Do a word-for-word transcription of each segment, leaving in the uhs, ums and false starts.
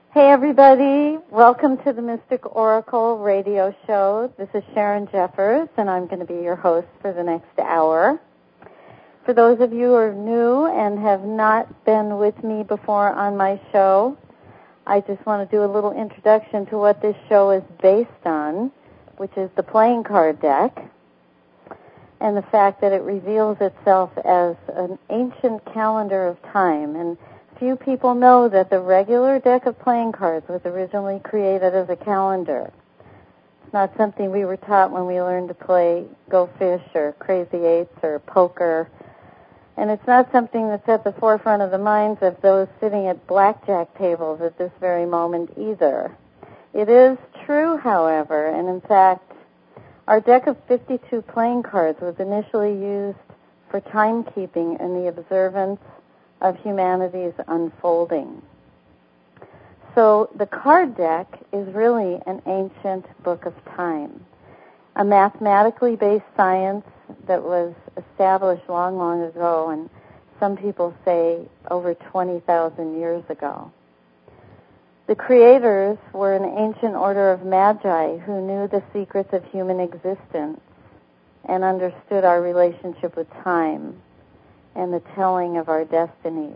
Hey everybody, welcome to the Mystic Oracle radio show. This is Sharon Jeffers and I'm going to be your host for the next hour. For those of you who are new and have not been with me before on my show, I just want to do a little introduction to what this show is based on, which is the playing card deck, and the fact that it reveals itself as an ancient calendar of time. And few people know that the regular deck of playing cards was originally created as a calendar. It's not something we were taught when we learned to play Go Fish or Crazy Eights or poker. And it's not something that's at the forefront of the minds of those sitting at blackjack tables at this very moment either. It is true, however, and in fact, our deck of fifty-two playing cards was initially used for timekeeping and the observance of humanity's unfolding. So the card deck is really an ancient book of time, a mathematically based science that was established long, long ago, and some people say over twenty thousand years ago. The creators were an ancient order of magi who knew the secrets of human existence and understood our relationship with time and the telling of our destinies.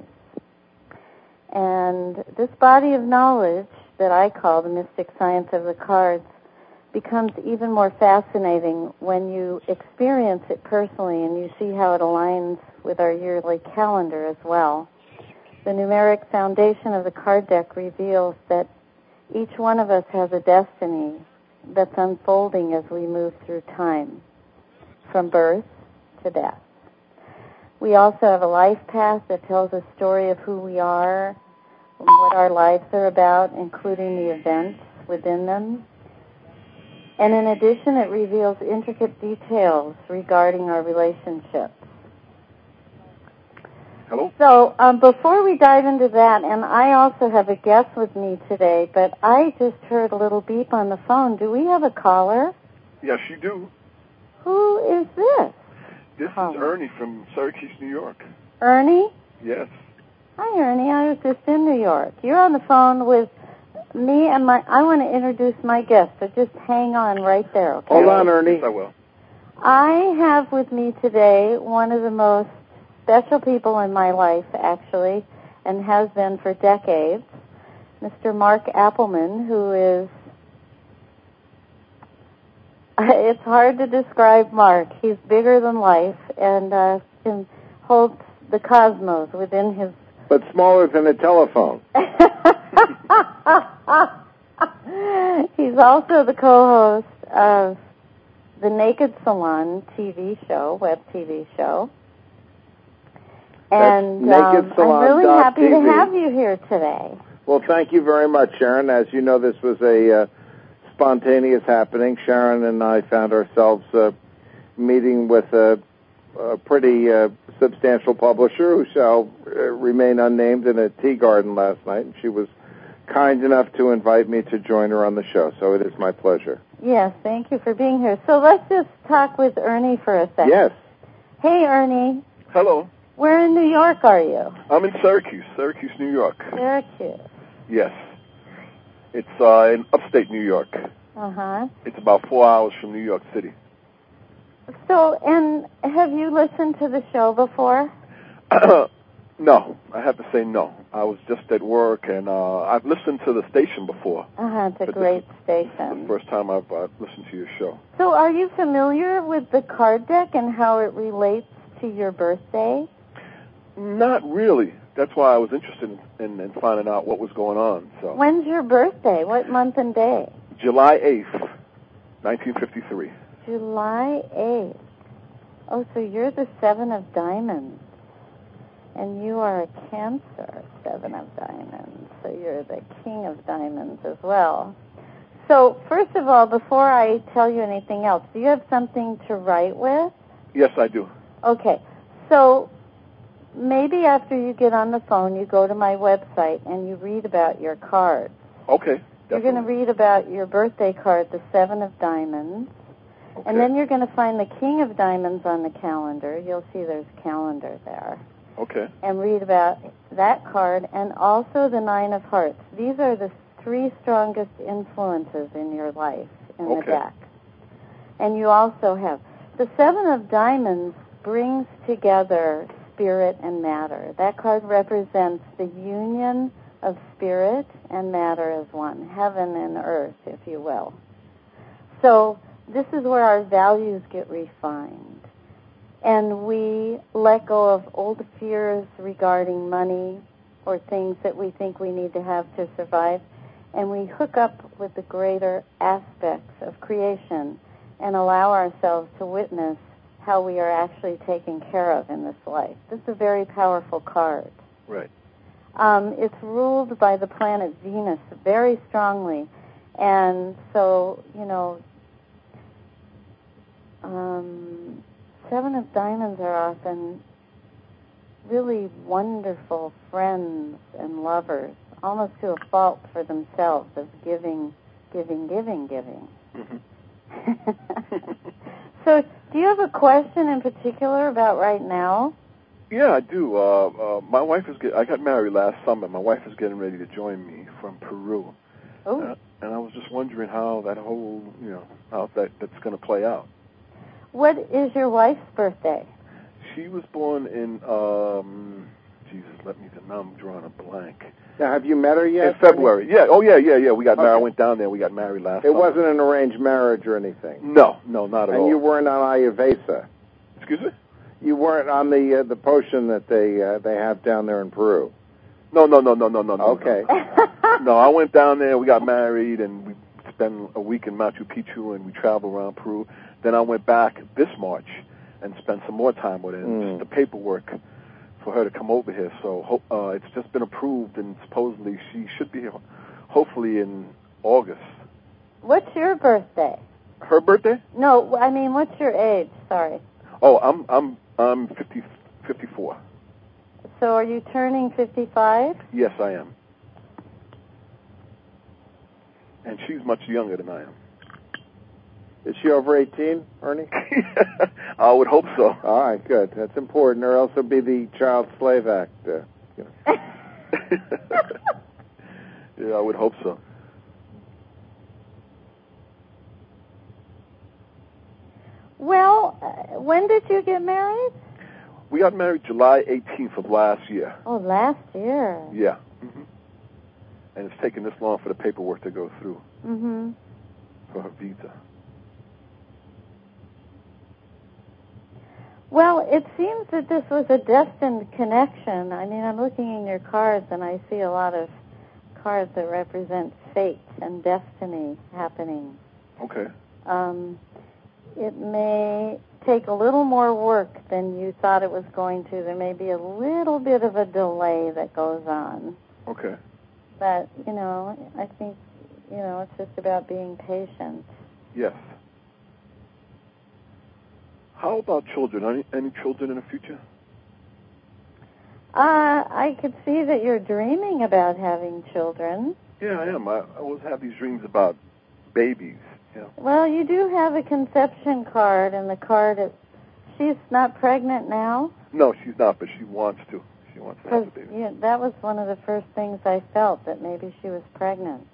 And this body of knowledge that I call the mystic science of the cards becomes even more fascinating when you experience it personally and you see how it aligns with our yearly calendar as well. The numeric foundation of the card deck reveals that each one of us has a destiny that's unfolding as we move through time, from birth to death. We also have a life path that tells a story of who we are and what our lives are about, including the events within them. And in addition, it reveals intricate details regarding our relationships. Hello? So um, before we dive into that, and I also have a guest with me today, but I just heard a little beep on the phone. Do we have a caller? Yes, you do. Who is this? This caller? is Ernie from Syracuse, New York. Ernie? Yes. Hi, Ernie. I was just in New York. You're on the phone with me and my... I want to introduce my guest, so just hang on right there, okay? Hold on, Ernie. Yes, I will. I have with me today one of the most special people in my life, actually, and has been for decades, Mister Mark Appelman, who is... It's hard to describe Mark. He's bigger than life and uh, can hold the cosmos within his... But smaller than a telephone. He's also the co-host of the Naked Salon T V show, web T V show. And um, I'm really happy to have you here today. Well, thank you very much, Sharon. As you know, this was a uh, spontaneous happening. Sharon and I found ourselves uh, meeting with a, a pretty uh, substantial publisher who shall uh, remain unnamed in a tea garden last night. And she was kind enough to invite me to join her on the show, so it is my pleasure. Yes, thank you for being here. So let's just talk with Ernie for a second. Yes. Hey, Ernie. Hello. Where in New York are you? I'm in Syracuse, Syracuse, New York. Syracuse. Yes. It's uh, in upstate New York. Uh-huh. It's about four hours from New York City. So, and have you listened to the show before? No, I have to say no. I was just at work, and uh, I've listened to the station before. Uh-huh, it's a but great this is, station. This is the first time I've uh, listened to your show. So are you familiar with the card deck and how it relates to your birthday? Not really. That's why I was interested in, in, in finding out what was going on. So. When's your birthday? What month and day? July eighth, nineteen fifty-three. July eighth. Oh, so you're the Seven of Diamonds. And you are a Cancer, Seven of Diamonds. So you're the King of Diamonds as well. So, first of all, before I tell you anything else, do you have something to write with? Yes, I do. Okay. So, maybe after you get on the phone, you go to my website and you read about your cards. Okay. Definitely. You're going to read about your birthday card, the Seven of Diamonds. Okay. And then you're going to find the King of Diamonds on the calendar. You'll see there's calendar there. Okay. And read about that card and also the Nine of Hearts. These are the three strongest influences in your life in Okay. the deck. And you also have the Seven of Diamonds brings together spirit and matter. That card represents the union of spirit and matter as one, heaven and earth, if you will. So this is where our values get refined. And we let go of old fears regarding money or things that we think we need to have to survive, and we hook up with the greater aspects of creation and allow ourselves to witness how we are actually taken care of in this life. This is a very powerful card. Right. Um, it's ruled by the planet Venus very strongly, and so, you know, um, Seven of Diamonds are often really wonderful friends and lovers, almost to a fault for themselves of giving, giving, giving, giving. Mm-hmm. So, do you have a question in particular about right now? Yeah, I do. Uh, uh, my wife is. Get, I got married last summer. My wife is getting ready to join me from Peru. Oh. Uh, and I was just wondering how that whole, you know, how that that's going to play out. What is your wife's birthday? She was born in. Um, Jesus, let me. Now I'm drawing a blank. Now, have you met her yet? In February. Yeah. Oh, yeah, yeah, yeah. We got Okay. married. I went down there. We got married last. It summer. wasn't an arranged marriage or anything. No, no, not at and all. And you weren't on Ayurveda. Excuse me? You weren't on the uh, the potion that they uh, they have down there in Peru. No, no, no, no, no, no. Okay. No. No, I went down there. We got married, and we spent a week in Machu Picchu, and we traveled around Peru. Then I went back this March and spent some more time with her. And Mm. just the paperwork for her to come over here. So uh, it's just been approved, and supposedly she should be here, hopefully in August. What's your birthday? Her birthday? No, I mean, what's your age? Sorry. Oh, I'm I'm I'm fifty, fifty-four. So are you turning fifty-five? Yes, I am. And she's much younger than I am. Is she over eighteen, Ernie? I would hope so. All right, good. That's important, or else it'll be the Child Slave Act. Uh, you know. Yeah, I would hope so. Well, uh, when did you get married? We got married July eighteenth of last year. Oh, last year. Yeah. Mm-hmm. And it's taken this long for the paperwork to go through Mm-hmm. for her visa. Well, it seems that this was a destined connection. I mean, I'm looking in your cards, and I see a lot of cards that represent fate and destiny happening. Okay. Um, it may take a little more work than you thought it was going to. There may be a little bit of a delay that goes on. Okay. But, you know, I think, you know, it's just about being patient. Yes. How about children? Any, any children in the future? Uh, I could see that you're dreaming about having children. Yeah, I am. I, I always have these dreams about babies. You know. Well, you do have a conception card, and the card is, she's not pregnant now? No, she's not, but she wants to. She wants to have a Because baby. yeah, that was one of the first things I felt, that maybe she was pregnant.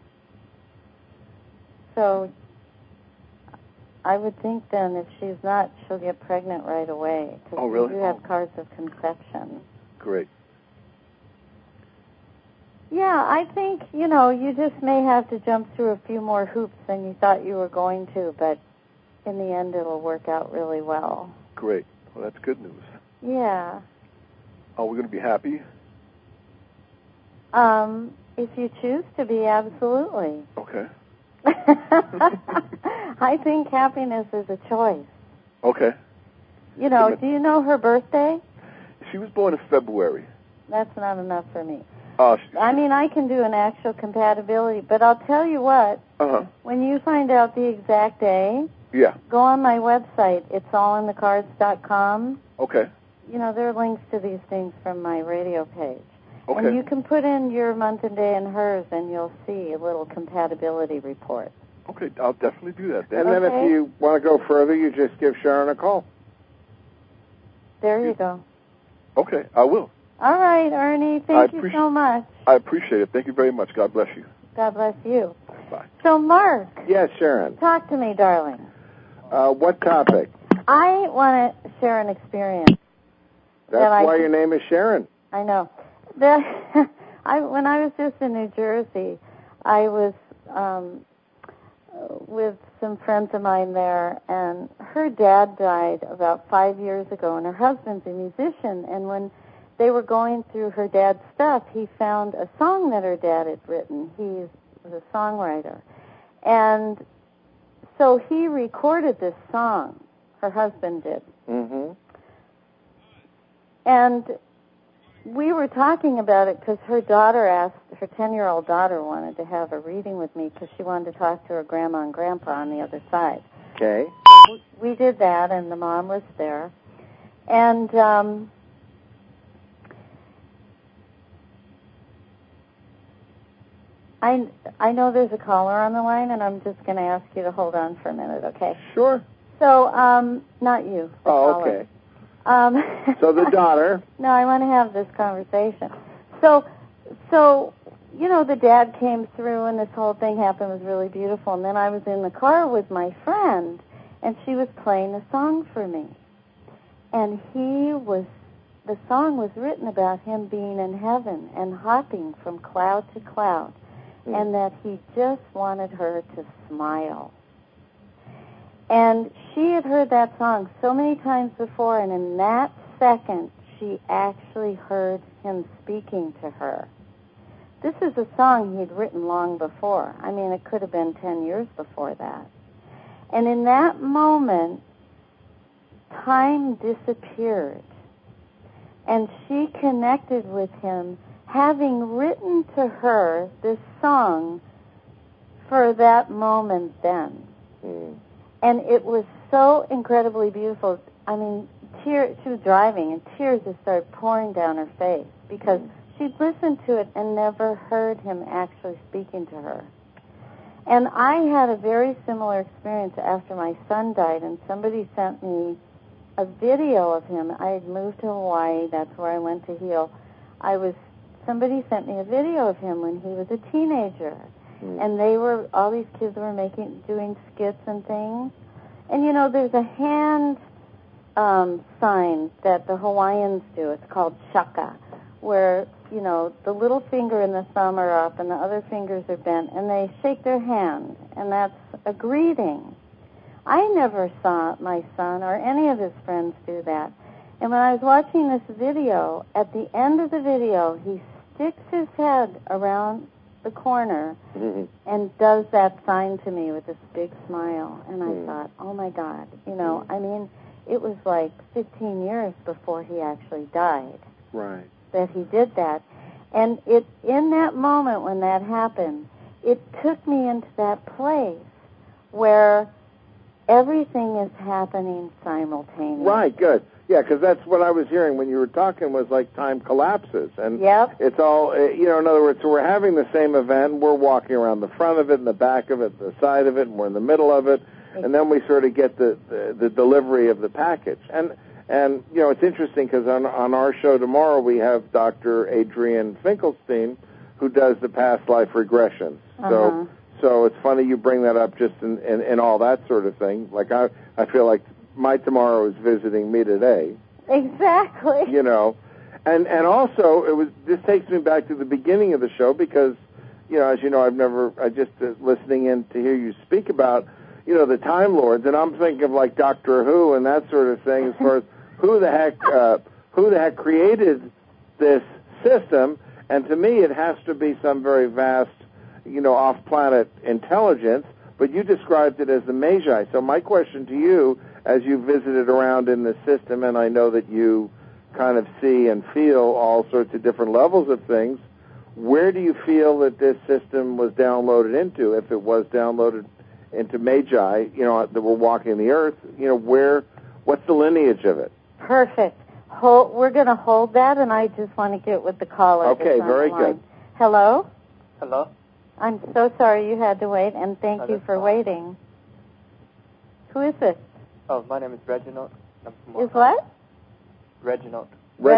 So I would think then if she's not, she'll get pregnant right away. Because Oh, really? you have Oh. cards of conception. Great. Yeah, I think, you know, you just may have to jump through a few more hoops than you thought you were going to, but in the end it'll work out really well. Great. Well, that's good news. Yeah. Are we going to be happy? Um, if you choose to be, absolutely. Okay. I think happiness is a choice. Okay. You know, do you know her birthday? She was born in February. That's not enough for me. Uh, she, I mean, I can do an actual compatibility, but I'll tell you what, uh-huh. when you find out the exact day, Yeah. go on my website, it's all in the cards dot com. Okay. You know, there are links to these things from my radio page. Okay. And you can put in your month and day and hers, and you'll see a little compatibility report. Okay, I'll definitely do that. And then Okay. if you want to go further, you just give Sharon a call. There you go. Okay, I will. All right, Ernie, thank I you appreci- so much. I appreciate it. Thank you very much. God bless you. God bless you. Bye. So, Mark. Yes, Sharon. Talk to me, darling. Uh, what topic? I want to share an experience. That's that why I, your name is Sharon. I know. The, I, when I was just in New Jersey, I was um, with some friends of mine there, and her dad died about five years ago, and her husband's a musician, and when they were going through her dad's stuff, he found a song that her dad had written. He was a songwriter. And so he recorded this song, her husband did. Mm-hmm. And we were talking about it because her daughter asked, her ten-year-old daughter wanted to have a reading with me because she wanted to talk to her grandma and grandpa on the other side. Okay. So we did that, and the mom was there. And um, I, I know there's a caller on the line, and I'm just going to ask you to hold on for a minute, okay? Sure. So, um, not you. The Oh, caller. okay. Um, So the daughter. No, I want to have this conversation. So, so, you know, the dad came through and this whole thing happened. It was really beautiful. And then I was in the car with my friend, and she was playing a song for me. And he was, the song was written about him being in heaven and hopping from cloud to cloud, mm. and that he just wanted her to smile. And she had heard that song so many times before, and in that second, she actually heard him speaking to her. This is a song he'd written long before. I mean, it could have been ten years before that. And in that moment, time disappeared. And she connected with him, having written to her this song for that moment then. Mm. And it was so incredibly beautiful. I mean, tear, she was driving, and tears just started pouring down her face because she'd listened to it and never heard him actually speaking to her. And I had a very similar experience after my son died, and somebody sent me a video of him. I had moved to Hawaii. That's where I went to heal. I was, somebody sent me a video of him when he was a teenager. Mm. And they were, all these kids were making, doing skits and things. And, you know, there's a hand um, sign that the Hawaiians do. It's called shaka, where, you know, the little finger and the thumb are up and the other fingers are bent, and they shake their hand, and that's a greeting. I never saw my son or any of his friends do that. And when I was watching this video, at the end of the video, he sticks his head around the corner mm-hmm. and does that sign to me with this big smile. And I mm. thought, oh, my God. You know, mm. I mean, it was like fifteen years before he actually died. Right. That he did that. And it in that moment when that happened, it took me into that place where everything is happening simultaneously. Right, good. Yeah, because that's what I was hearing when you were talking was like time collapses. And yep. It's all, you know, in other words, so we're having the same event, we're walking around the front of it and the back of it, the side of it, and we're in the middle of it, exactly. And then we sort of get the, the, the delivery of the package. And, and you know, it's interesting because on, on our show tomorrow we have Doctor Adrienne Finkelstein who does the past life regressions. Uh-huh. So so it's funny you bring that up just in, in, in all that sort of thing. Like I, I feel like my tomorrow is visiting me today. Exactly. You know, and and also it was. This takes me back to the beginning of the show because, you know, as you know, I've never. I just uh, listening in to hear you speak about, you know, the Time Lords, and I'm thinking of like Doctor Who and that sort of thing as far as who the heck, uh, who the heck created this system, and to me it has to be some very vast, you know, off-planet intelligence. But you described it as the Magi. So my question to you, as you visited around in the system, and I know that you kind of see and feel all sorts of different levels of things, where do you feel that this system was downloaded into? If it was downloaded into Magi, you know, that were walking the earth, you know, where, what's the lineage of it? Perfect. Hold, we're going to hold that, and I just want to get with the caller. Okay, very good. Hello? Hello? I'm so sorry you had to wait, and thank oh, you for fine. waiting. Who is this? Oh, my name is Reginald. I'm from is what? Reginald.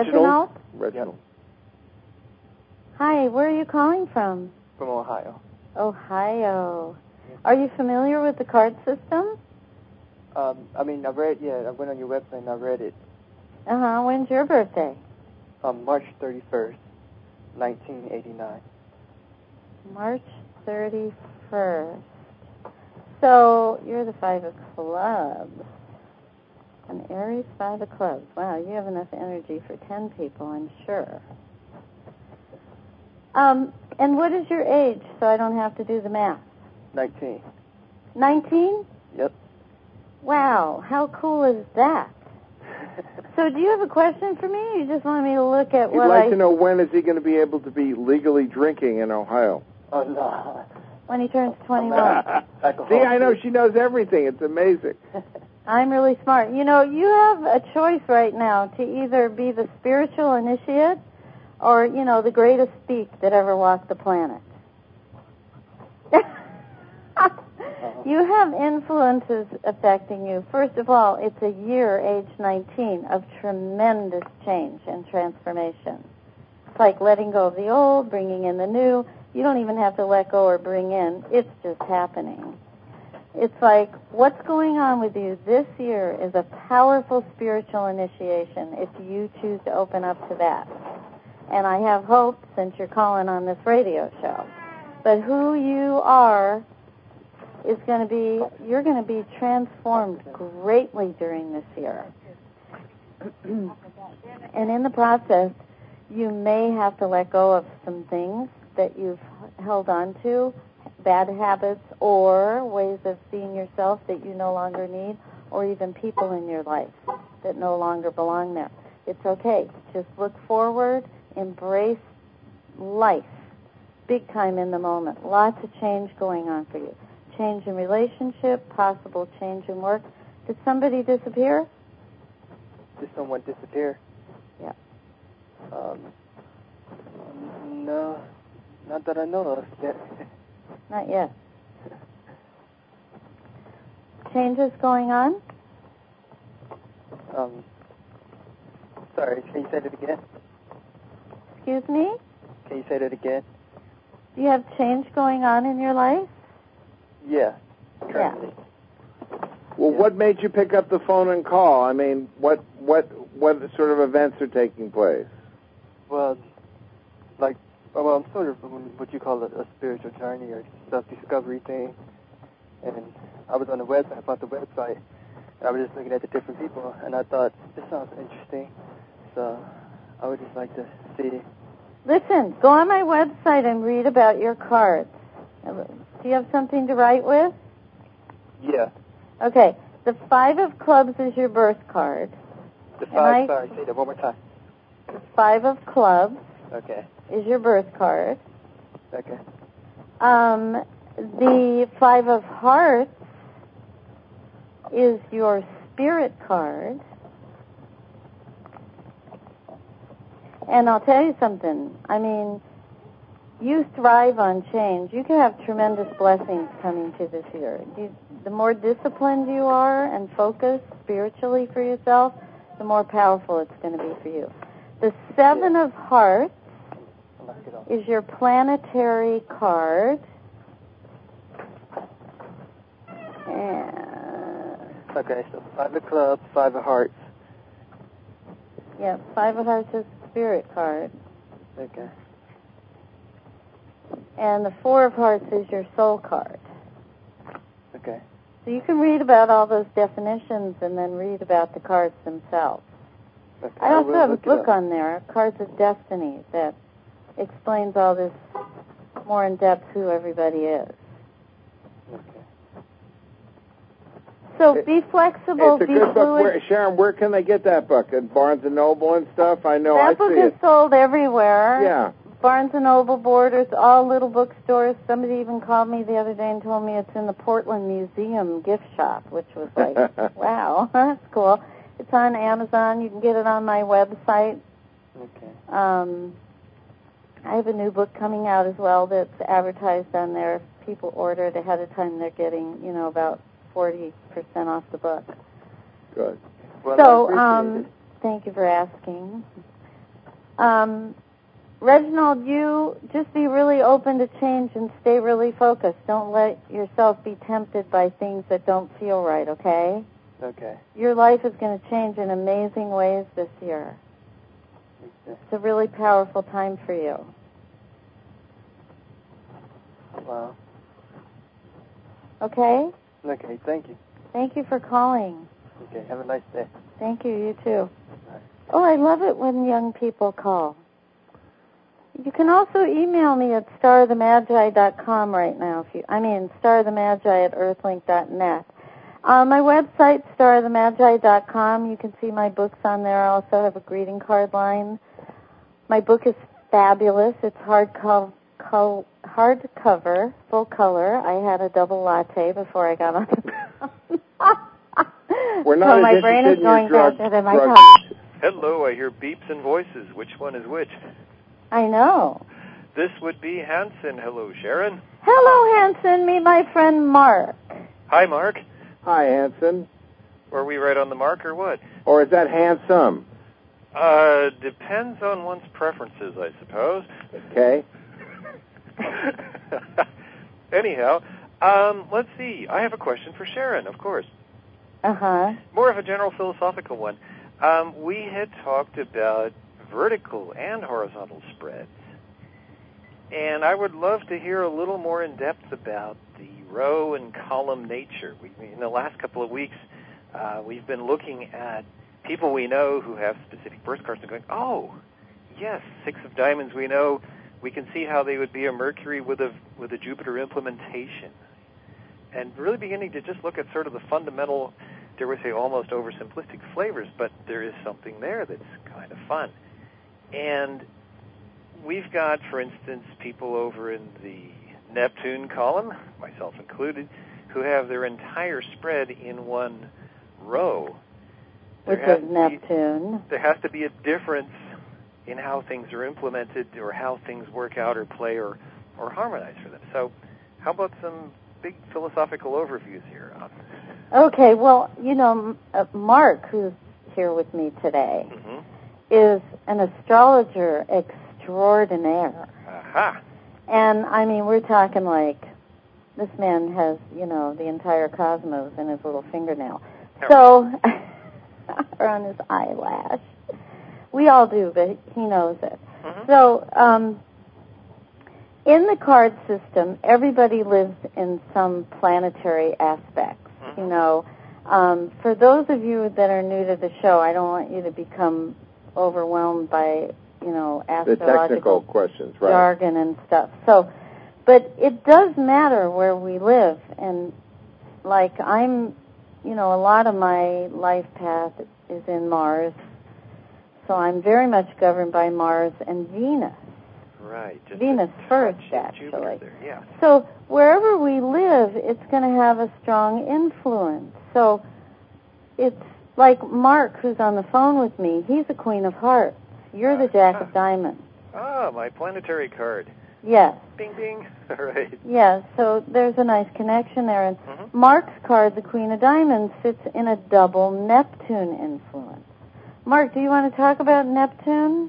Reginald? Reginald. Yep. Hi, where are you calling from? From Ohio. Ohio. Are you familiar with the card system? Um, I mean, I read, yeah, I went on your website and I read it. Uh-huh. When's your birthday? Um, March thirty-first, nineteen eighty-nine. March thirty-first. So you're the Five of Clubs. An Aries Five of Clubs. Wow, you have enough energy for ten people, I'm sure. Um, and what is your age, so I don't have to do the math? nineteen. nineteen? Yep. Wow, how cool is that? So do you have a question for me, or you just want me to look at He'd what like I... to know when is he going to be able to be legally drinking in Ohio? Oh, no. When he turns twenty-one. See, I know she knows everything. It's amazing. I'm really smart. You know, you have a choice right now to either be the spiritual initiate or, you know, the greatest speak that ever walked the planet. You have influences affecting you. First of all, it's a year, age nineteen, of tremendous change and transformation. It's like letting go of the old, bringing in the new. You don't even have to let go or bring in. It's just happening. It's like what's going on with you this year is a powerful spiritual initiation if you choose to open up to that. And I have hope since you're calling on this radio show. But who you are is going to be, you're going to be transformed greatly during this year. And in the process, you may have to let go of some things that you've held on to, bad habits or ways of seeing yourself that you no longer need, or even people in your life that no longer belong there. It's okay. Just look forward, embrace life, big time in the moment. Lots of change going on for you. Change in relationship, possible change in work. Did somebody disappear? Did someone disappear? Yeah. Um, no, not that I know of yet. Not yet. Changes going on? Um, sorry, can you say that again? Excuse me? Can you say that again? Do you have change going on in your life? Yeah, currently. Yeah. Well, Yeah. what made you pick up the phone and call? I mean, what what what sort of events are taking place? Well, like, well, I'm sort of what you call a, a spiritual journey or self-discovery thing. And I was on the website, I found the website, and I was just looking at the different people, and I thought, this sounds interesting. So I would just like to see. Listen, go on my website and read about your cards. Do you have something to write with? Yeah. Okay. The Five of Clubs is your birth card. The five, I, sorry, say that one more time. The Five of Clubs Okay. is your birth card. Okay. Um, the Five of Hearts is your spirit card. And I'll tell you something. I mean, you thrive on change. You can have tremendous blessings coming to this year. You, the more disciplined you are and focused spiritually for yourself, the more powerful it's going to be for you. The Seven Yeah. of Hearts is your planetary card. And Okay, so five of clubs, five of hearts. yeah, Five of Hearts is the spirit card. Okay. And the Four of Hearts is your soul card. Okay. So you can read about all those definitions and then read about the cards themselves. Okay. I also will have a look it book up. on there, Cards of Destiny, that explains all this more in depth who everybody is. Okay. So It- be flexible, It's a be good book. fluid. Where, Sharon, where can they get that book? At Barnes and Noble and stuff? I know. that I book see is it. sold everywhere. Yeah. Barnes and Noble, Borders, all little bookstores. Somebody even called me the other day and told me it's in the Portland Museum gift shop, which was like, wow, that's cool. It's on Amazon. You can get it on my website. Okay. Um, I have a new book coming out as well that's advertised on there. If people order it ahead of time, they're getting, you know, about forty percent off the book. Good. Well, So, I um, appreciate it. thank you for asking. Um, Reginald, you just be really open to change and stay really focused. Don't let yourself be tempted by things that don't feel right, okay? Okay. Your life is going to change in amazing ways this year. Okay. It's a really powerful time for you. Wow. Okay? Okay, thank you. Thank you for calling. Okay, have a nice day. Thank you, you too. Bye. Oh, I love it when young people call. You can also email me at star of the magi dot com right now. If you, I mean, star of the magi at earthlink dot net. On my website, star of the magi dot com, you can see my books on there. I also have a greeting card line. My book is fabulous. It's hard co- co- hardcover, full color. I had a double latte before I got on the phone. We're not so my as brain interested is in going your drug, faster than my drug tongue. use. Hello, I hear beeps and voices. Which one is which? I know. This would be Hanson. Hello, Sharon. Hello, Hanson. Meet my friend Mark. Hi, Mark. Hi, Hanson. Are we right on the mark or what? Or is that handsome? Uh, depends on one's preferences, I suppose. Okay. Anyhow, um, let's see. I have a question for Sharon, of course. Uh-huh. More of a general philosophical one. Um, we had talked about vertical and horizontal spreads. And I would love to hear a little more in depth about the row and column nature. We, in the last couple of weeks, uh, we've been looking at people we know who have specific birth cards and going, oh, yes, six of diamonds we know. We can see how they would be a Mercury with a with a Jupiter implementation. And really beginning to just look at sort of the fundamental, dare we say, almost oversimplistic flavors, but there is something there that's kind of fun. And we've got, for instance, people over in the Neptune column, myself included, who have their entire spread in one row. Which There has is to be- Neptune. There has to be a difference in how things are implemented or how things work out or play or, or harmonize for them. So how about some big philosophical overviews here? Okay, well, you know, uh, Mark, who's here with me today, Mm-hmm. is an astrologer extraordinaire. Aha. And, I mean, we're talking like this man has, you know, the entire cosmos in his little fingernail. So, or on his eyelash. We all do, but he knows it. Mm-hmm. So, um, in the card system, everybody lives in some planetary aspects. Mm-hmm. You know, um, for those of you that are new to the show, I don't want you to become overwhelmed by, you know, The astrological technical questions, right? jargon and stuff. So, but it does matter where we live. And, like, I'm, you know, a lot of my life path is in Mars. So I'm very much governed by Mars and Venus. Right. Just Venus a first, touch of actually. Jupiter there, yeah. So wherever we live, it's going to have a strong influence. So it's like Mark, who's on the phone with me. He's a Queen of Hearts. You're the Jack of Diamonds. Ah, my planetary card. Yes. Bing, bing. All right. Yes, so there's a nice connection there. And Mhm. Mark's card, the Queen of Diamonds, sits in a double Neptune influence. Mark, do you want to talk about Neptune?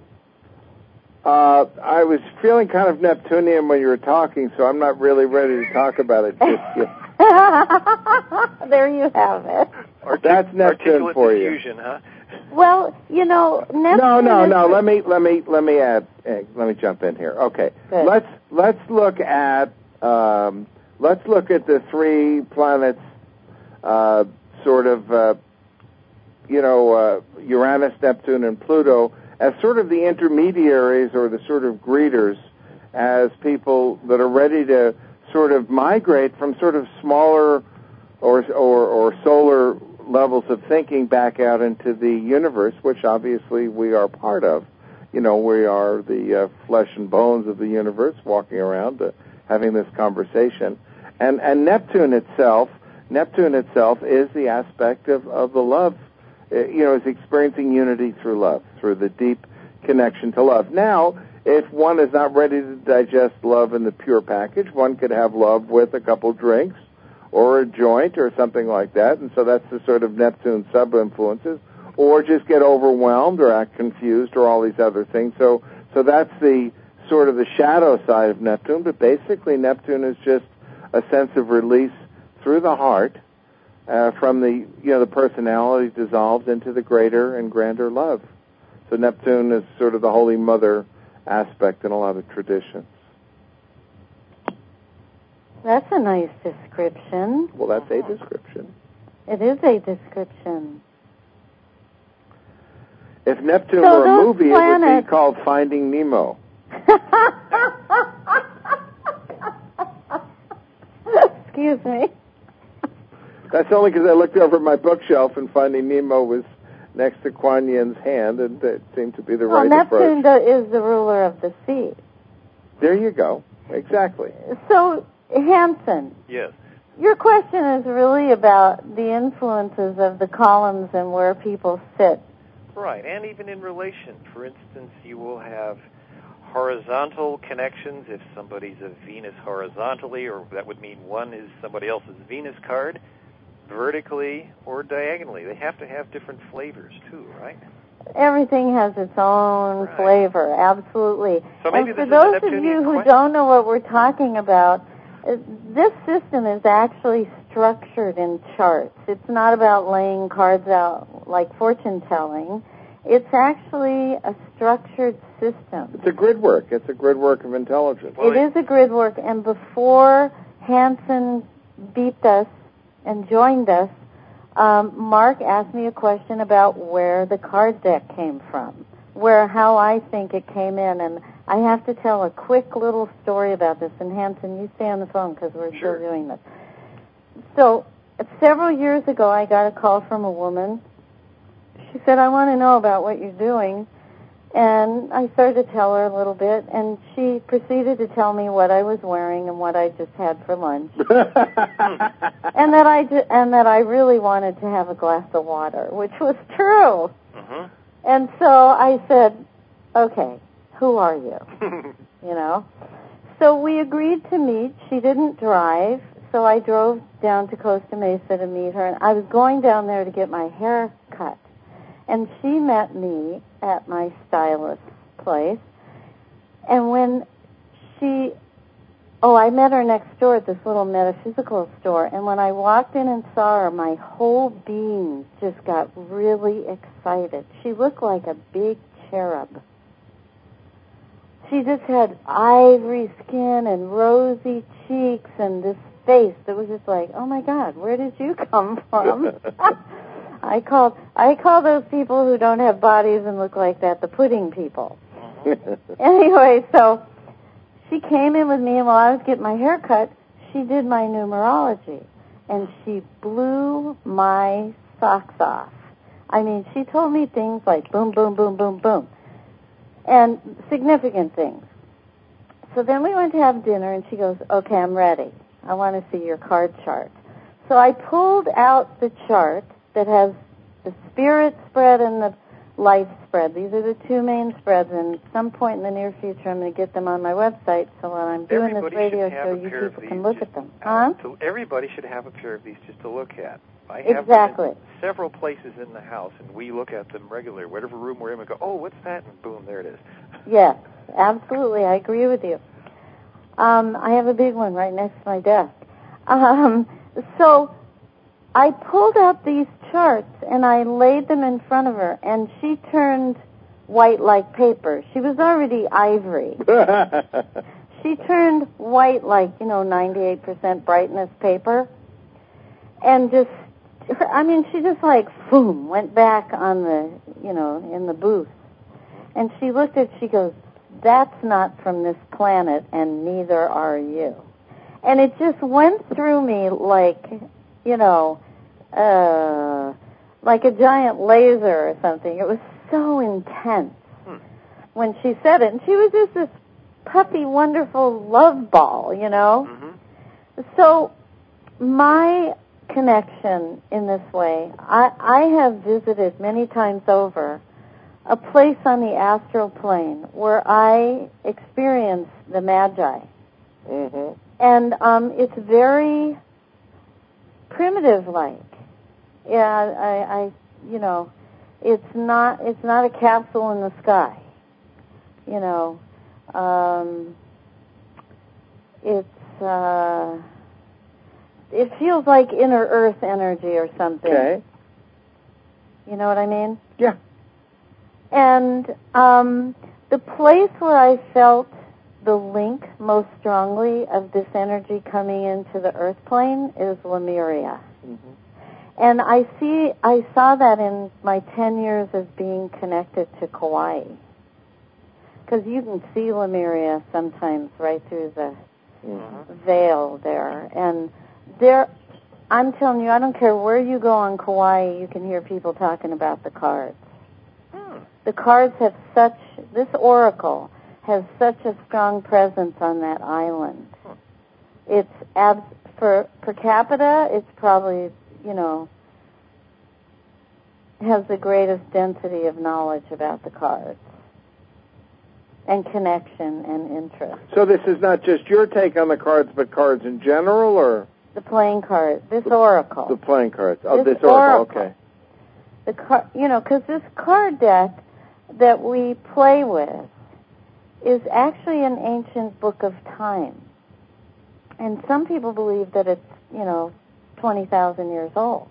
Uh, I was feeling kind of Neptunian when you were talking, so I'm not really ready to talk about it just yet. There you have it. Artic- That's Neptune articulate for you. diffusion, huh? Well, you know, Neptune. No, no, is no. the- Let me, let me, let me add. eh, Let me jump in here. Okay. Good. Let's let's look at um, let's look at the three planets, uh, sort of, uh, you know, uh, Uranus, Neptune, and Pluto, as sort of the intermediaries or the sort of greeters, as people that are ready to sort of migrate from sort of smaller or or, or solar levels of thinking back out into the universe, which obviously we are part of. You know, we are the uh, flesh and bones of the universe, walking around, uh, having this conversation. And and Neptune itself, Neptune itself is the aspect of, of the love. Uh, you know, is experiencing unity through love, through the deep connection to love. Now, if one is not ready to digest love in the pure package, one could have love with a couple drinks or a joint or something like that, and so that's the sort of Neptune sub-influences, or just get overwhelmed or act confused or all these other things. So so that's the sort of the shadow side of Neptune, but basically Neptune is just a sense of release through the heart uh, from the, you know, the personality dissolved into the greater and grander love. So Neptune is sort of the Holy Mother aspect in a lot of traditions. That's a nice description. Well, that's a description. It is a description. If Neptune So were a those movie, planets... it would be called Finding Nemo. Excuse me. That's only because I looked over at my bookshelf and Finding Nemo was next to Kuan Yin's hand, and it seemed to be the well, right Neptune approach. is the ruler of the sea. There you go. Exactly. So, Hanson. Yes. Your question is really about the influences of the columns and where people sit. Right, and even in relation. For instance, you will have horizontal connections if somebody's a Venus horizontally, or that would mean one is somebody else's Venus card, vertically or diagonally. They have to have different flavors, too, right? Everything has its own right. flavor, absolutely. So maybe and for this those is a of you who question. don't know what we're talking about, uh, this system is actually structured in charts. It's not about laying cards out like fortune telling. It's actually a structured system. It's a grid work. It's a grid work of intelligence. It is a grid work, and before Hanson beeped us and joined us, um, Mark asked me a question about where the card deck came from, where how I think it came in, and I have to tell a quick little story about this. And Hanson, you stay on the phone because we're Sure. still doing this. So several years ago, I got a call from a woman. She said, I want to know about what you're doing. And I started to tell her a little bit, and she proceeded to tell me what I was wearing and what I just had for lunch. and that I ju- and that I really wanted to have a glass of water, which was true. Uh-huh. And so I said, okay, who are you? You know? So we agreed to meet. She didn't drive, so I drove down to Costa Mesa to meet her, and I was going down there to get my hair cut. And she met me at my stylist's place. And when she, oh, I met her next door at this little metaphysical store. And when I walked in and saw her, my whole being just got really excited. She looked like a big cherub. She just had ivory skin and rosy cheeks and this face that was just like, oh my God, where did you come from? I call I call those people who don't have bodies and look like that the pudding people. Anyway, so she came in with me, and while I was getting my hair cut, she did my numerology, and she blew my socks off. I mean, she told me things like boom, boom, boom, boom, boom, and significant things. So then we went to have dinner, and she goes, okay, I'm ready. I want to see your card chart. So I pulled out the chart that has the spirit spread and the life spread. These are the two main spreads, and at some point in the near future I'm going to get them on my website, so when I'm doing Everybody this radio should have show, a you pair people of can these look just- at them. Huh? So everybody should have a pair of these just to look at. I have Exactly. them in several places in the house, and we look at them regularly. Whatever room we're in, we go, oh, what's that? And boom, there it is. Yes, absolutely. I agree with you. Um, I have a big one right next to my desk. Um, so I pulled out these charts and I laid them in front of her, and she turned white like paper. She was already ivory. She turned white like, you know, ninety-eight percent brightness paper. And just, I mean, she just like, boom, went back on the, you know, in the booth. And she looked at, she goes, that's not from this planet, and neither are you. And it just went through me like, you know, uh, like a giant laser or something. It was so intense hmm. when she said it. And she was just this puppy, wonderful love ball, you know. Mm-hmm. So my connection in this way, I, I have visited many times over a place on the astral plane where I experienced the Magi. Mm-hmm. And um, it's very primitive-like. Yeah, I, I, you know, it's not, it's not a capsule in the sky. You know, Um, it's uh, it feels like inner earth energy or something. Okay. You know what I mean? Yeah. And um, the place where I felt the link most strongly of this energy coming into the earth plane is Lemuria. Mm-hmm. And I see, I saw that in my ten years of being connected to Kauai. Because you can see Lemuria sometimes right through the mm-hmm. veil there. And there, I'm telling you, I don't care where you go on Kauai, you can hear people talking about the cards. Hmm. The cards have such, this oracle has such a strong presence on that island. Hmm. It's, ab- for per capita, it's probably, you know, has the greatest density of knowledge about the cards and connection and interest. So this is not just your take on the cards, but cards in general, or? The playing cards, this the, oracle. The playing cards. Oh, this, this oracle, oracle. Okay. The car, you know, because this card deck that we play with is actually an ancient book of time. And some people believe that it's, you know, twenty thousand years old.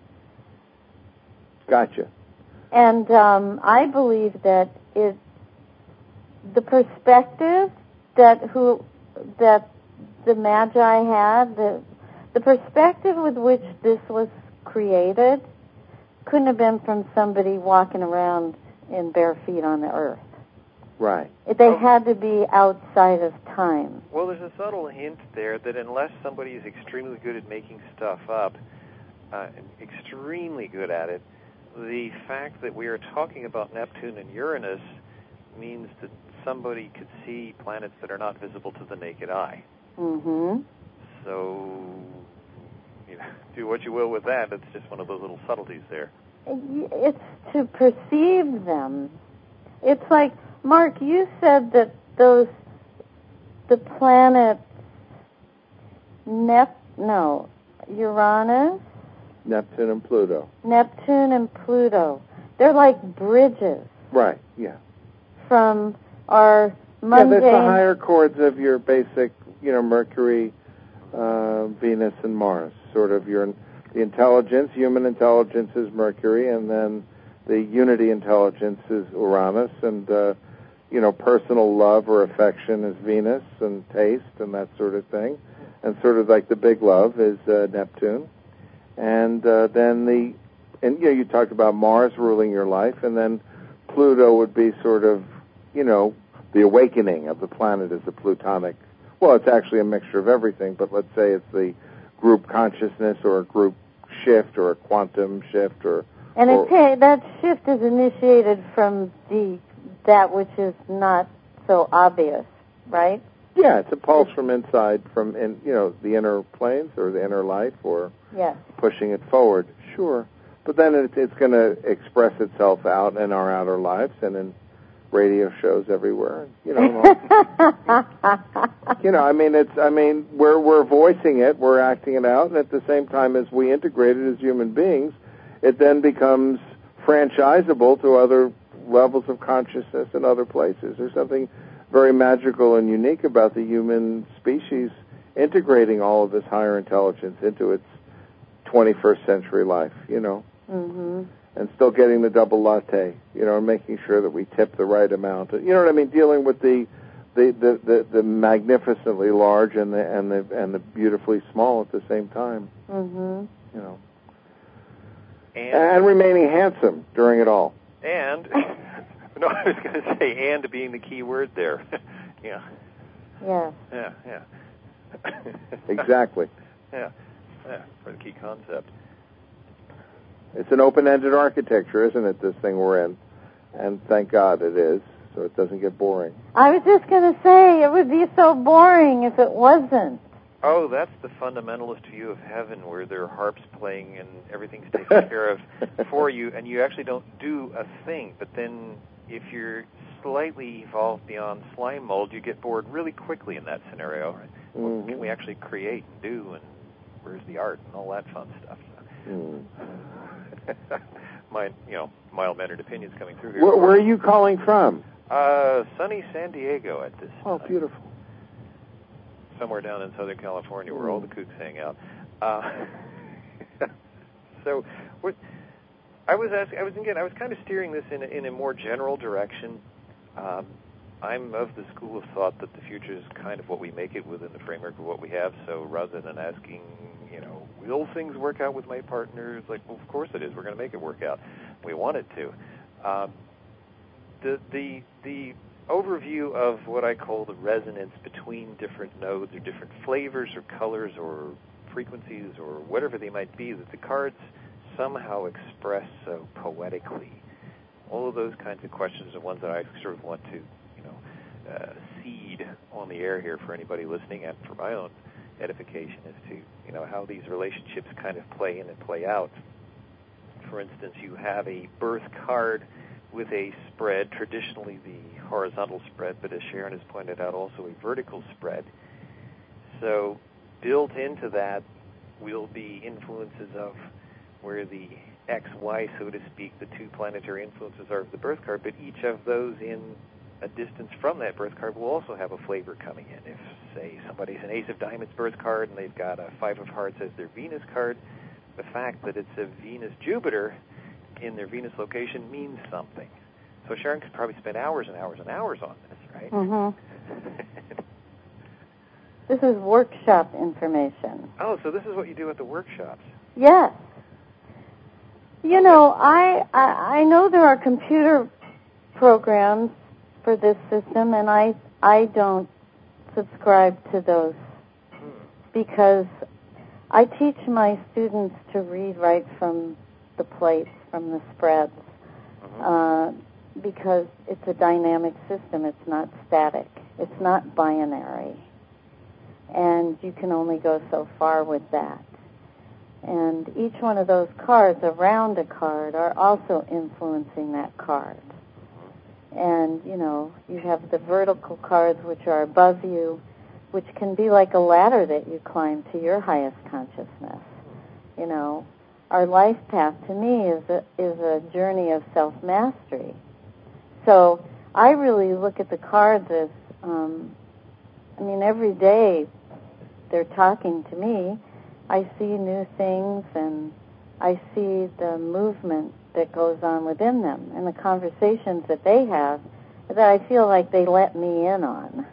Gotcha. And um, I believe that it, the perspective that who that the Magi had, the the perspective with which this was created, couldn't have been from somebody walking around in bare feet on the earth. Right. They oh. had to be outside of time. Well, there's a subtle hint there that unless somebody is extremely good at making stuff up, uh, extremely good at it, the fact that we are talking about Neptune and Uranus means that somebody could see planets that are not visible to the naked eye. Mm-hmm. So, you know, do what you will with that. It's just one of those little subtleties there. It's to perceive them. It's like, Mark, you said that those, the planets, Nep, no, Uranus, Neptune and Pluto. Neptune and Pluto. They're like bridges. Right, yeah. From our mundane... Yeah, that's the higher chords of your basic, you know, Mercury, uh, Venus, and Mars. Sort of your the intelligence, human intelligence is Mercury, and then the unity intelligence is Uranus, and, uh, you know, personal love or affection is Venus, and taste and that sort of thing. And sort of like the big love is uh, Neptune. And uh, then the, and you know, you talked about Mars ruling your life, and then Pluto would be sort of, you know, the awakening of the planet is the Plutonic. Well, it's actually a mixture of everything, but let's say it's the group consciousness or a group shift or a quantum shift or... And or, it, that shift is initiated from the that which is not so obvious, right? Yeah, it's a pulse from inside, from in, you know, the inner planes or the inner life, or yes. pushing it forward. Sure, but then it, it's going to express itself out in our outer lives and in radio shows everywhere. You know, you know. I mean, it's. I mean, we're we're voicing it, we're acting it out, and at the same time as we integrate it as human beings, it then becomes franchisable to other levels of consciousness in other places. There's something very magical and unique about the human species integrating all of this higher intelligence into its twenty-first century life, you know, mm-hmm. and still getting the double latte, you know, and making sure that we tip the right amount. You know what I mean? Dealing with the the, the, the, the magnificently large and the and the and the beautifully small at the same time. Mm-hmm. You know, and, and remaining handsome during it all. And. No, I was going to say "and" being the key word there. yeah. Yeah. Yeah, yeah. Exactly. Yeah, yeah, for the key concept. It's an open-ended architecture, isn't it, this thing we're in? And thank God it is, so it doesn't get boring. I was just going to say, it would be so boring if it wasn't. Oh, that's the fundamentalist view of heaven, where there are harps playing and everything's taken care of for you, and you actually don't do a thing. But then if you're slightly evolved beyond slime mold, you get bored really quickly in that scenario. Right? Mm-hmm. What can we actually create and do, and where's the art and all that fun stuff? Mm. my, you know, mild-mannered opinions coming through here. Where, where are you calling from? Uh, sunny San Diego at this Oh, time. beautiful. Somewhere down in Southern California where all the kooks hang out. Uh, so, what, I was asking, I was again, I was kind of steering this in a, in a more general direction. Um, I'm of the school of thought that the future is kind of what we make it within the framework of what we have. So rather than asking, you know, will things work out with my partner? It's like, well, of course it is. We're going to make it work out. We want it to. Um, the the the overview of what I call the resonance between different nodes or different flavors or colors or frequencies or whatever they might be that the cards somehow express so poetically. All of those kinds of questions are ones that I sort of want to, you know, uh, seed on the air here for anybody listening and for my own edification as to, you know, how these relationships kind of play in and play out. For instance, you have a birth card with a spread, traditionally the horizontal spread, but as Sharon has pointed out, also a vertical spread. So built into that will be influences of where the X, Y, so to speak, the two planetary influences are of the birth card, but each of those in a distance from that birth card will also have a flavor coming in. If, say, somebody's an Ace of Diamonds birth card and they've got a Five of Hearts as their Venus card, the fact that it's a Venus-Jupiter in their Venus location means something. So Sharon could probably spend hours and hours and hours on this, right? Mm-hmm. This is workshop information. Oh, so this is what you do at the workshops. Yes. You know, I, I I know there are computer programs for this system, and I I don't subscribe to those because I teach my students to read right from the plates, from the spreads, uh, because it's a dynamic system. It's not static. It's not binary. And you can only go so far with that. And each one of those cards around a card are also influencing that card. And, you know, you have the vertical cards which are above you, which can be like a ladder that you climb to your highest consciousness. You know, our life path to me is a, is a journey of self-mastery. So I really look at the cards as, um, I mean, every day they're talking to me. I see new things, and I see the movement that goes on within them and the conversations that they have that I feel like they let me in on.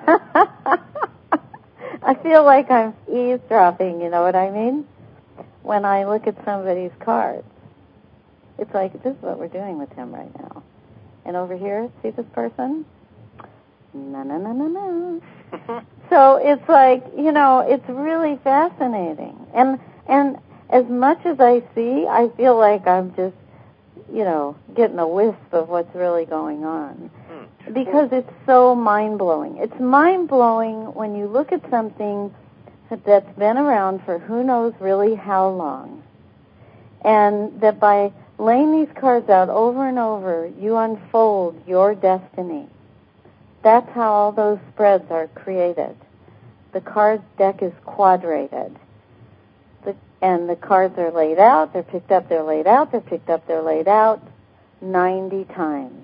I feel like I'm eavesdropping, you know what I mean? When I look at somebody's cards. It's like, this is what we're doing with him right now. And over here, see this person? No, no, no, no, no. So it's like, you know, it's really fascinating. And and as much as I see, I feel like I'm just, you know, getting a wisp of what's really going on. Hmm. Because it's so mind-blowing. It's mind-blowing when you look at something that's been around for who knows really how long. And that by laying these cards out over and over, you unfold your destiny. That's how all those spreads are created. The card deck is quadrated. The, and the cards are laid out, they're picked up, they're laid out, they're picked up, they're laid out ninety times.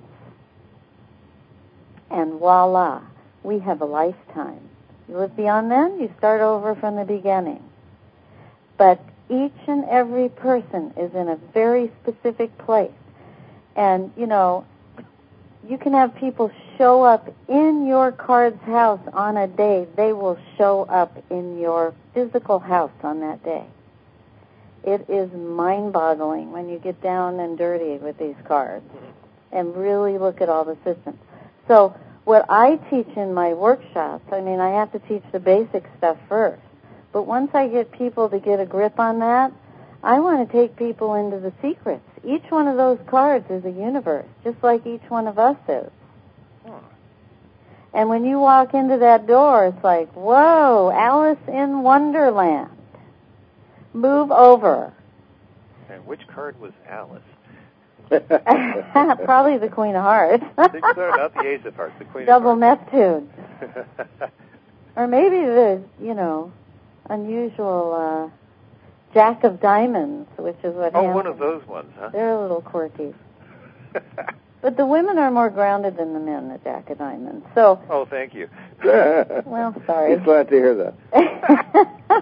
And voila, we have a lifetime. You live beyond then, you start over from the beginning. But each and every person is in a very specific place. And, you know, you can have people show up in your card's house on a day. They will show up in your physical house on that day. It is mind-boggling when you get down and dirty with these cards and really look at all the systems. So what I teach in my workshops, I mean, I have to teach the basic stuff first. But once I get people to get a grip on that, I want to take people into the secrets. Each one of those cards is a universe, just like each one of us is. Hmm. And when you walk into that door, it's like, whoa, Alice in Wonderland. Move over. And which card was Alice? Probably the Queen of Hearts. I think so, not the Ace of Hearts, the Queen Double of Hearts. Double Neptune. Or maybe the, you know, unusual uh, Jack of Diamonds, which is what Oh, Hanson, one of those ones, huh? They're a little quirky. But the women are more grounded than the men, the Jack of Diamonds. So. Oh, thank you. Well, sorry. He's glad to hear that.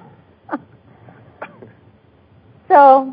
So,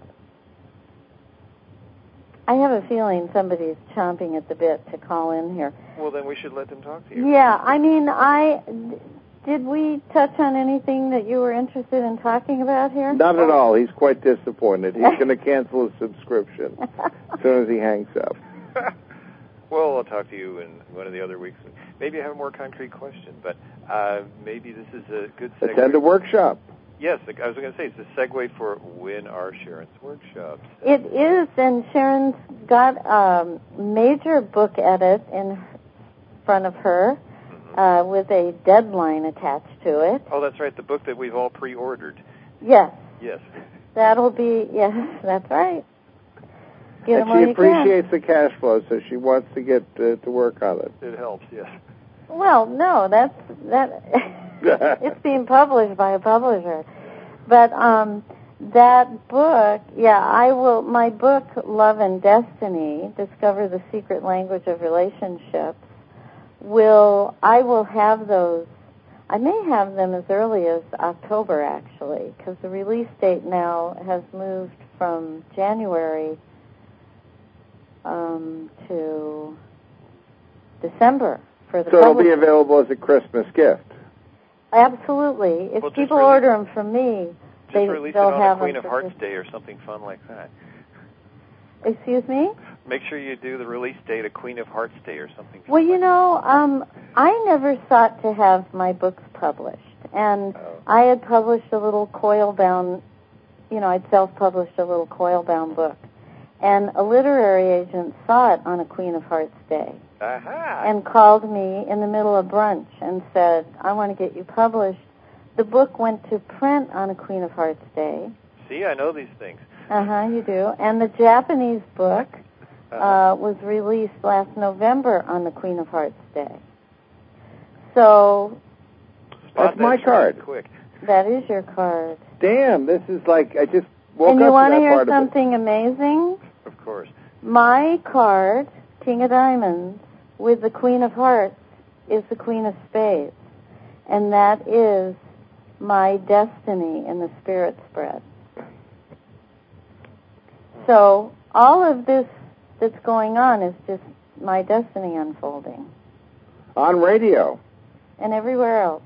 I have a feeling somebody's chomping at the bit to call in here. Well, then we should let them talk to you. Yeah, I mean, I did we touch on anything that you were interested in talking about here? Not at all. He's quite disappointed. He's going to cancel his subscription as soon as he hangs up. Well, I'll talk to you in one of the other weeks. Maybe I have a more concrete question, but uh, maybe this is a good segue. Attend a workshop. Yes, I was going to say, it's a segue for when are Sharon's workshops? It is, and Sharon's got a major book edit in front of her mm-hmm. uh, with a deadline attached to it. Oh, that's right, the book that we've all pre-ordered. Yes. Yes. That'll be, yes, that's right. Get and she appreciates the cash flow, so she wants to get uh, to work on it. It helps, yes. Well, no, that's that. It's being published by a publisher, but um, that book, yeah, I will. My book, Love and Destiny: Discover the Secret Language of Relationships, will I will have those. I may have them as early as October, actually, because the release date now has moved from January um, to December for the So it'll publisher. be available as a Christmas gift. Absolutely. If well, people release, order them from me, just they, release they'll it on have the Queen them of Hearts Day or something fun like that. Excuse me? Make sure you do the release date of Queen of Hearts Day or something. Well, you like know, um, I never sought to have my books published. And oh. I had published a little coil-bound, you know, I'd self-published a little coil-bound book. And a literary agent saw it on a Queen of Hearts Day. Aha. And called me in the middle of brunch and said, I want to get you published. The book went to print on a Queen of Hearts Day. See, I know these things. Uh-huh, you do. And the Japanese book uh, uh, was released last November on the Queen of Hearts Day. So... That's that my card. Quick. That is your card. Damn, this is like, I just woke and up you want to to that hear part something amazing? Of course. My card, King of Diamonds, with the Queen of Hearts, is the Queen of Spades. And that is my destiny in the spirit spread. So all of this that's going on is just my destiny unfolding. On radio. And everywhere else.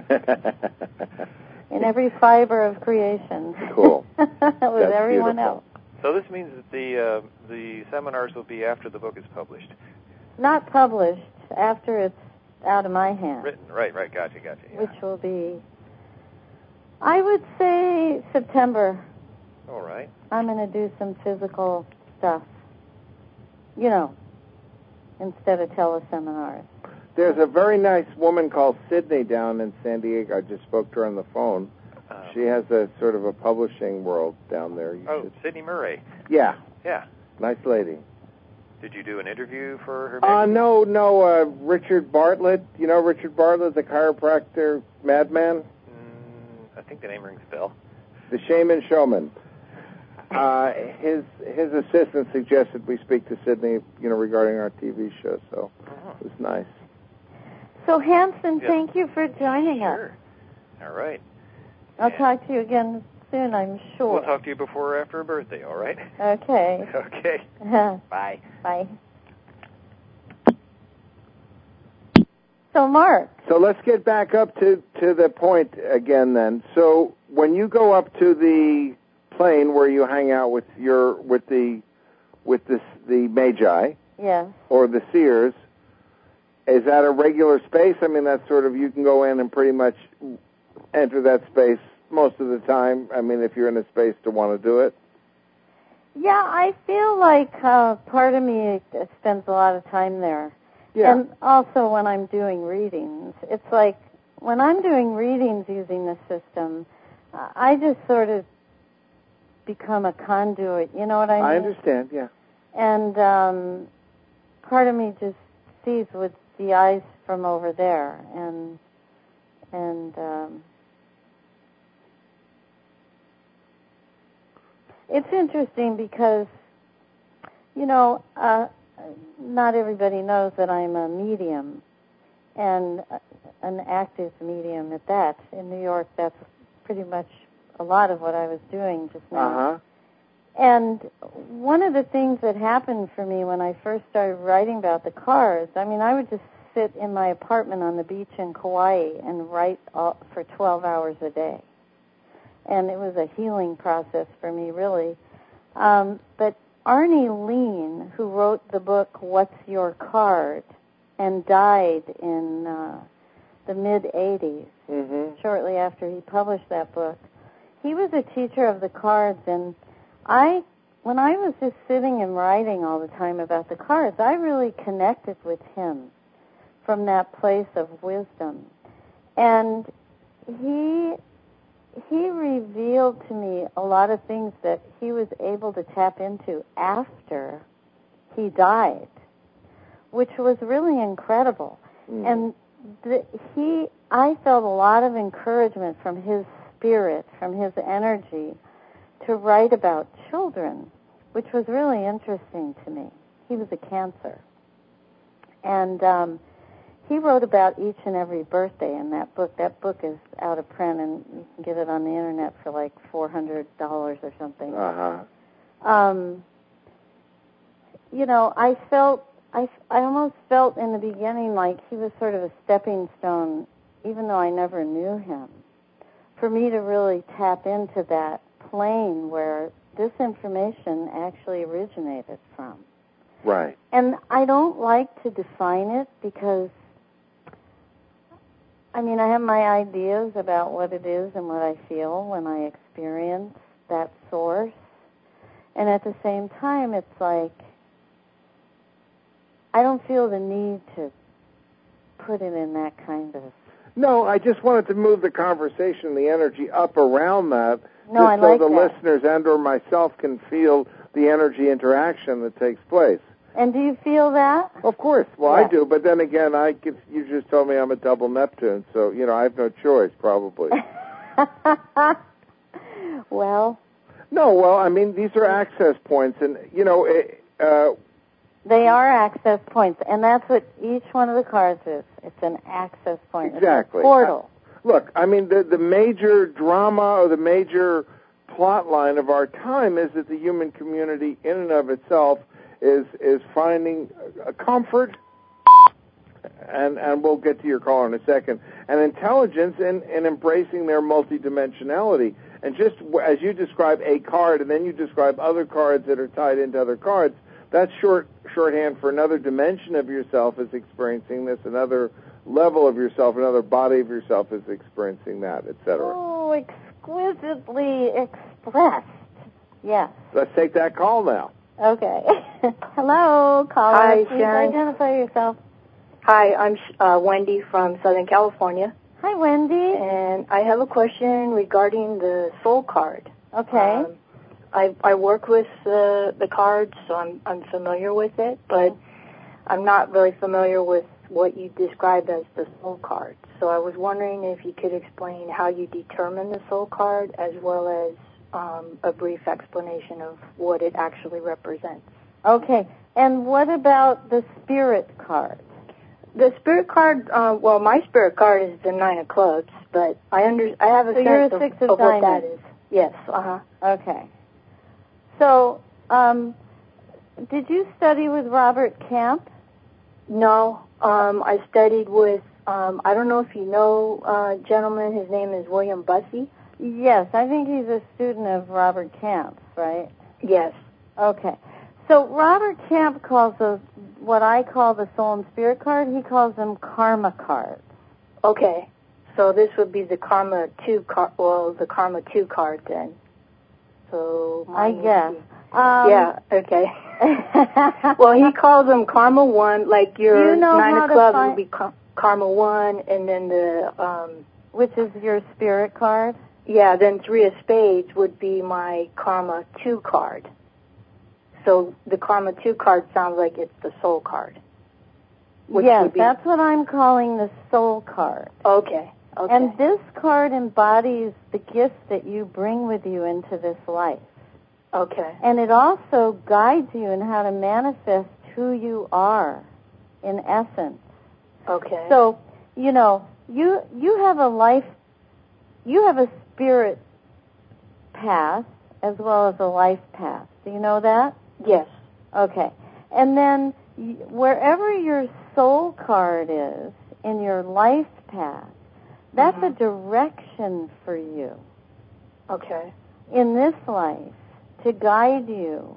In every fiber of creation. Cool. With That's everyone beautiful. else. So this means that the uh, the seminars will be after the book is published. Not published, after it's out of my hands. Written, right, right, gotcha, gotcha. Yeah. Which will be, I would say, September. All right. I'm going to do some physical stuff. You know, instead of teleseminars. There's a very nice woman called Sydney down in San Diego. I just spoke to her on the phone. Um, She has a sort of a publishing world down there. You oh, should... Sydney Murray. Yeah. Yeah. Nice lady. Did you do an interview for her? Uh, magazine? no, no, uh, Richard Bartlett. You know Richard Bartlett, the chiropractor madman? Mm, I think the name rings a bell. The shaman showman. Uh, his his assistant suggested we speak to Sydney, you know, regarding our T V show, so Uh-huh. it was nice. So, Hanson, Yeah. thank you for joining Sure. us. All right. I'll And talk to you again soon, I'm sure. We'll talk to you before or after her birthday, all right? Okay. Okay. Bye. Bye. So, Mark. So let's get back up to, to the point again then. So when you go up to the plane where you hang out with your with the with this the Magi Yes. or the seers, is that a regular space? I mean, that's sort of, you can go in and pretty much enter that space most of the time. I mean, if you're in a space to want to do it. Yeah, I feel like uh, part of me spends a lot of time there. Yeah. And also when I'm doing readings. It's like when I'm doing readings using the system, I just sort of become a conduit. You know what I mean? I understand, yeah. And um, part of me just sees with the eyes from over there. And, and um, it's interesting because, you know, uh, not everybody knows that I'm a medium, and an active medium at that. In New York, that's pretty much a lot of what I was doing just now. Uh-huh. And one of the things that happened for me when I first started writing about the cards, I mean, I would just sit in my apartment on the beach in Kauai and write all, for twelve hours a day. And it was a healing process for me, really. Um, but Arnie Lean, who wrote the book What's Your Card, and died in uh, the mid-eighties, mm-hmm. shortly after he published that book, he was a teacher of the cards, and I, when I was just sitting and writing all the time about the cards, I really connected with him from that place of wisdom. And he he revealed to me a lot of things that he was able to tap into after he died, which was really incredible. Mm. And the, he, I felt a lot of encouragement from his spirit, from his energy, to write about children, which was really interesting to me. He was a Cancer. And um, he wrote about each and every birthday in that book. That book is out of print, and you can get it on the Internet for like four hundred dollars or something. Uh-huh. Um, you know, I felt, I, I almost felt in the beginning like he was sort of a stepping stone, even though I never knew him, for me to really tap into that plane where this information actually originated from. Right. And I don't like to define it because, I mean, I have my ideas about what it is and what I feel when I experience that source. And at the same time, it's like, I don't feel the need to put it in that kind of... No, I just wanted to move the conversation, the energy up around that, no, just I so like the that. listeners and or myself can feel the energy interaction that takes place. And do you feel that? Of course. Well, yes. I do, but then again, I give, you just told me I'm a double Neptune, so, you know, I have no choice, probably. Well... No, well, I mean, these are access points, and, you know... Uh, they are access points, and that's what each one of the cards is. It's an access point. Exactly. It's a portal. Uh, look, I mean, the, the major drama or the major plot line of our time is that the human community in and of itself is is finding a comfort, and, and we'll get to your caller in a second, and intelligence in, in embracing their multidimensionality. And just as you describe a card, and then you describe other cards that are tied into other cards, that's short shorthand for another dimension of yourself is experiencing this, another level of yourself, another body of yourself is experiencing that, et cetera. Oh, exquisitely expressed. Yes. Let's take that call now. Okay. Hello, caller. Hi, Please Sharon. identify yourself. Hi, I'm uh, Wendy from Southern California. Hi, Wendy. And I have a question regarding the soul card. Okay. Um, I, I work with uh, the cards, so I'm I'm familiar with it, but I'm not really familiar with what you described as the soul card. So I was wondering if you could explain how you determine the soul card, as well as um, a brief explanation of what it actually represents. Okay. And what about the spirit card? The spirit card, uh, well, my spirit card is the Nine of Clubs, but I under I have a so sense you're a of, six of, of what diamonds. that is. Yes. Uh huh. Okay. So, um, did you study with Robert Camp? No. Um, I studied with, um, I don't know if you know a gentleman, his name is William Bussey. Yes, I think he's a student of Robert Camp's, right? Yes. Okay. So Robert Camp calls those, what I call the soul and spirit card, he calls them karma cards. Okay. So this would be the karma two card, well, the karma two card then. So I guess. Um, yeah, okay. Well, he calls them karma one, like your you know Nine of Clubs find... would be car- karma one, and then the... Um, which is your spirit card? Yeah, then Three of Spades would be my karma two card. So the karma two card sounds like it's the soul card. Which yes, would be... that's what I'm calling the soul card. Okay. Okay. And this card embodies the gifts that you bring with you into this life. Okay. And it also guides you in how to manifest who you are in essence. Okay. So, you know, you you have a life, you have a spirit path as well as a life path. Do you know that? Yes. Okay. And then wherever your soul card is in your life path, that's mm-hmm. a direction for you. Okay. In this life, to guide you.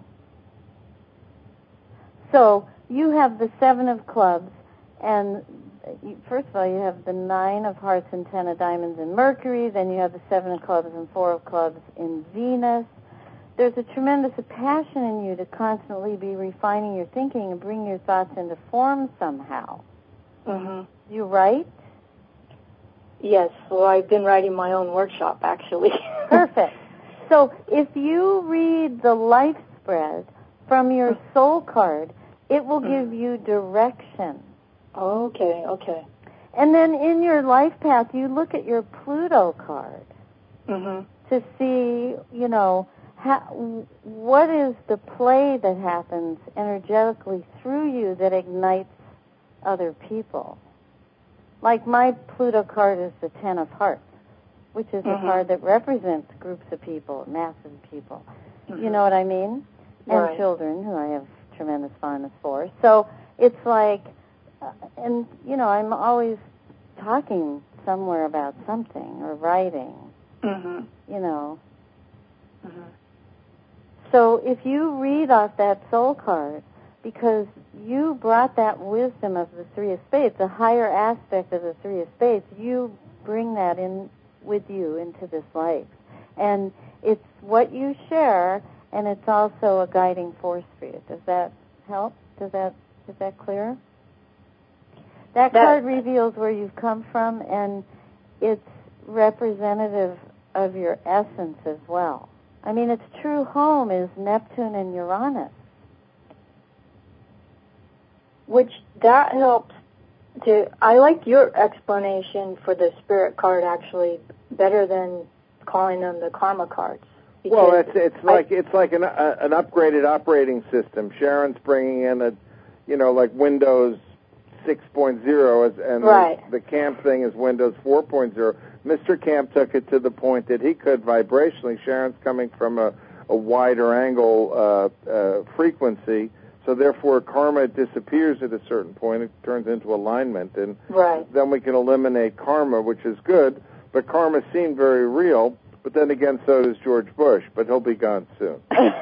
So you have the Seven of Clubs, and first of all, you have the Nine of Hearts and Ten of Diamonds in Mercury, then you have the Seven of Clubs and Four of Clubs in Venus. There's a tremendous passion in you to constantly be refining your thinking and bring your thoughts into form somehow. Mm-hmm. You write? Yes. Well, I've been writing my own workshop, actually. Perfect. So if you read the life spread from your soul card, it will give you direction. Okay, okay. And then in your life path, you look at your Pluto card mm-hmm. to see, you know, how, what is the play that happens energetically through you that ignites other people. Like my Pluto card is the Ten of Hearts, which is mm-hmm. a card that represents groups of people, masses of people. Mm-hmm. You know what I mean? And right. children, who I have tremendous fondness for. So it's like, uh, and, you know, I'm always talking somewhere about something or writing, mm-hmm. you know. Mm-hmm. So if you read off that soul card, because you brought that wisdom of the Three of Spades, the higher aspect of the Three of Spades, you bring that in with you into this life. And it's what you share, and it's also a guiding force for you. Does that help? Does that is that clear? That, that card reveals where you've come from, and it's representative of your essence as well. I mean, its true home is Neptune and Uranus. Which, that helps to... I like your explanation for the spirit card, actually, better than calling them the karma cards. Well, it's it's like I, it's like an uh, an upgraded operating system. Sharon's bringing in a, you know, like Windows six point oh, and right. the, the Camp thing is Windows four point oh. Mister Camp took it to the point that he could vibrationally. Sharon's coming from a, a wider angle uh, uh, frequency, so therefore karma disappears at a certain point. It turns into alignment, and right. then we can eliminate karma, which is good. But karma seemed very real. But then again, so does George Bush, but he'll be gone soon.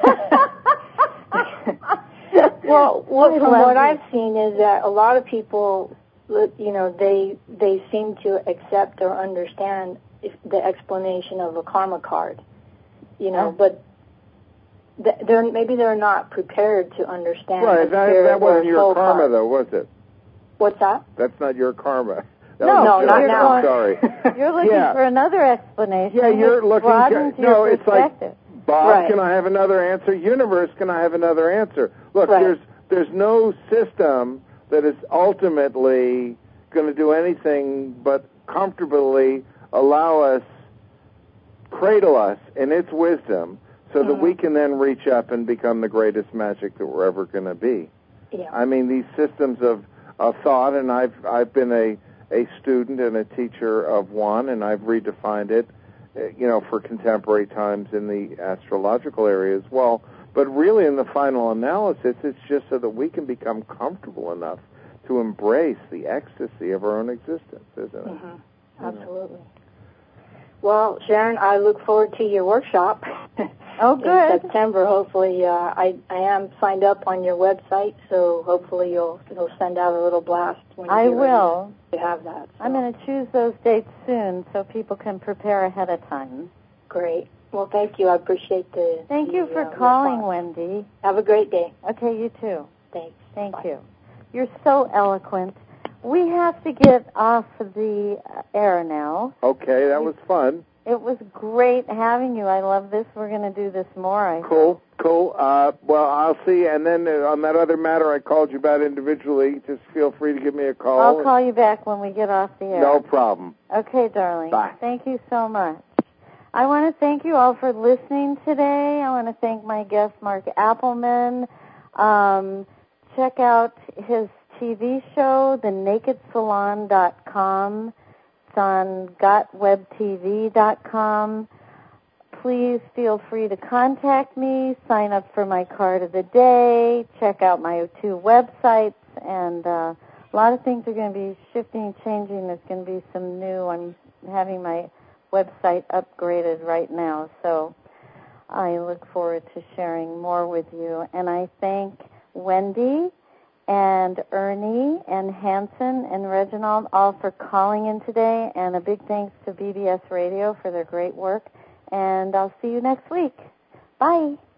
Well, what, from what I've seen is that a lot of people, you know, they they seem to accept or understand the explanation of a karma card, you know, yeah. but they're maybe they're not prepared to understand. Right, that, that wasn't your karma, card. though, was it? What's that? That's not your karma. That no, no, not now. I'm sorry. You're looking yeah. for another explanation. Yeah, you're looking. To, no, it's like, Bob, right. can I have another answer? Universe, can I have another answer? Look, right. there's there's no system that is ultimately going to do anything but comfortably allow us, cradle us in its wisdom, so mm-hmm. that we can then reach up and become the greatest magic that we're ever going to be. Yeah. I mean, these systems of, of thought, and I've I've been a a student and a teacher of one, and I've redefined it, you know, for contemporary times in the astrological area as well. But really, in the final analysis, it's just so that we can become comfortable enough to embrace the ecstasy of our own existence, isn't it? Mm-hmm. Absolutely. Well, Sharon, I look forward to your workshop. Oh, good. In September, hopefully. Uh, I I am signed up on your website, so hopefully you'll you'll send out a little blast when you I get will. ready to have that. So. I'm going to choose those dates soon so people can prepare ahead of time. Great. Well, thank you. I appreciate the. Thank the, you for uh, calling, response. Wendy. Have a great day. Okay, you too. Thanks. Thank Bye. you. You're so eloquent. We have to get off the air now. Okay, that was fun. It was great having you. I love this. We're going to do this more. I cool, cool. Uh, well, I'll see. And then uh, on that other matter I called you about individually, just feel free to give me a call. I'll call you back when we get off the air. No problem. Okay, darling. Bye. Thank you so much. I want to thank you all for listening today. I want to thank my guest, Mark Appelman. Um, check out his T V show, the naked salon dot com. It's on got web t v dot com. Please feel free to contact me, sign up for my card of the day, check out my two websites, and uh, a lot of things are going to be shifting, changing. There's going to be some new. I'm having my website upgraded right now, so I look forward to sharing more with you. And I thank Wendy and Ernie and Hanson and Reginald all for calling in today, and a big thanks to B B S Radio for their great work. And I'll see you next week. Bye.